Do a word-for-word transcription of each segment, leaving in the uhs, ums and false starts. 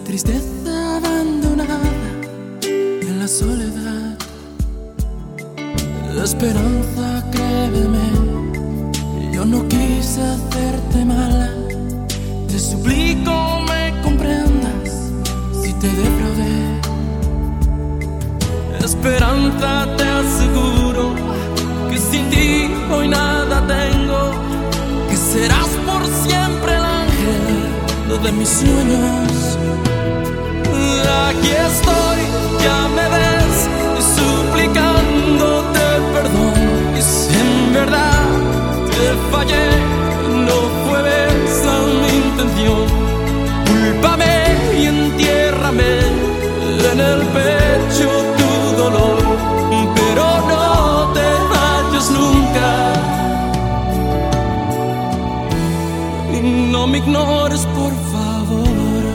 tristeza abandonada en la soledad. Esperanza, créeme, yo no quise hacerte mal. Te suplico me comprendas si te defraudé. Esperanza, te aseguro que sin ti hoy nada tengo, que serás por siempre el ángel de mis sueños. Aquí estoy, ya me ves, suplicándote perdón. Y si en verdad te fallé, no fue esa mi intención. Cúlpame y entiérrame en el pecho tu dolor, pero no te vayas nunca. Y no me ignores, por favor.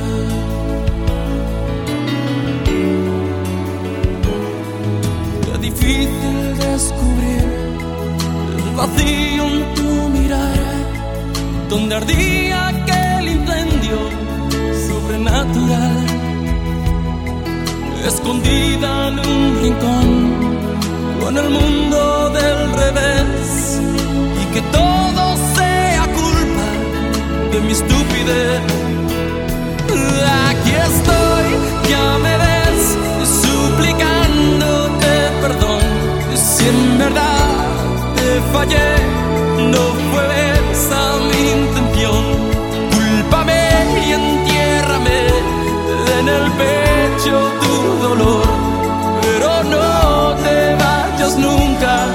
Difícil descubrir el vacío en tu mirada, donde ardía aquel incendio sobrenatural, escondida en un rincón con el mundo del revés, y que todo sea culpa de mi estupidez. Aquí estoy, ya me ves, suplicándote perdón. Si en verdad te fallé, no fue esa mi intención. Cúlpame y entiérrame en el pecho tu dolor, pero no te vayas nunca.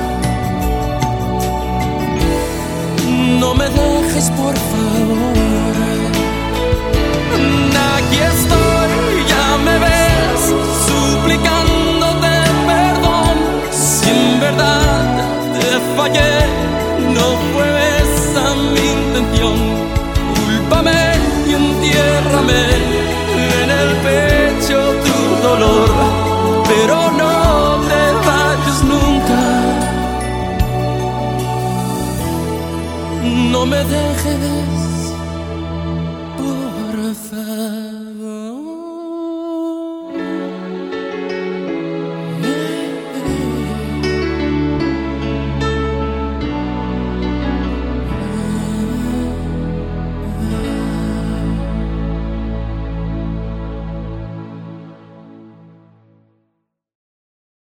No me dejes, por favor. Aquí estoy, ya me ves, suplicándote perdón. Si en verdad te fallé, no fue esa mi intención. Cúlpame y entiérrame en el pecho tu dolor, pero no te vayas nunca. No me dejes, por favor.